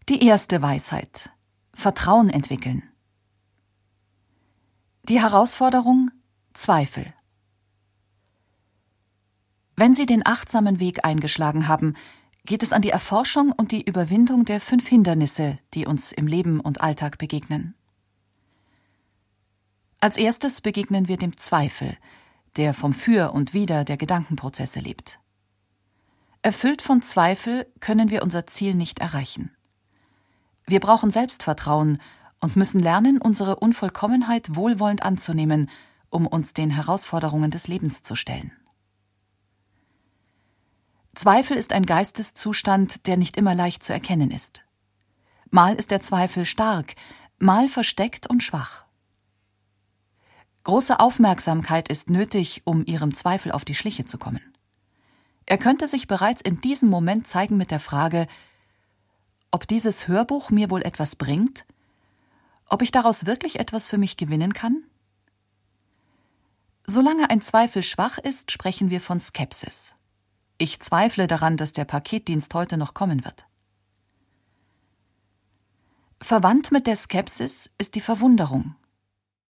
Die erste Weisheit: Vertrauen entwickeln. Die Herausforderung: Zweifel. Wenn Sie den achtsamen Weg eingeschlagen haben, geht es an die Erforschung und die Überwindung der 5 Hindernisse, die uns im Leben und Alltag begegnen. Als erstes begegnen wir dem Zweifel, der vom Für und Wider der Gedankenprozesse lebt. Erfüllt von Zweifel können wir unser Ziel nicht erreichen. Wir brauchen Selbstvertrauen und müssen lernen, unsere Unvollkommenheit wohlwollend anzunehmen, um uns den Herausforderungen des Lebens zu stellen. Zweifel ist ein Geisteszustand, der nicht immer leicht zu erkennen ist. Mal ist der Zweifel stark, mal versteckt und schwach. Große Aufmerksamkeit ist nötig, um Ihrem Zweifel auf die Schliche zu kommen. Er könnte sich bereits in diesem Moment zeigen mit der Frage, ob dieses Hörbuch mir wohl etwas bringt, ob ich daraus wirklich etwas für mich gewinnen kann? Solange ein Zweifel schwach ist, sprechen wir von Skepsis. Ich zweifle daran, dass der Paketdienst heute noch kommen wird. Verwandt mit der Skepsis ist die Verwunderung.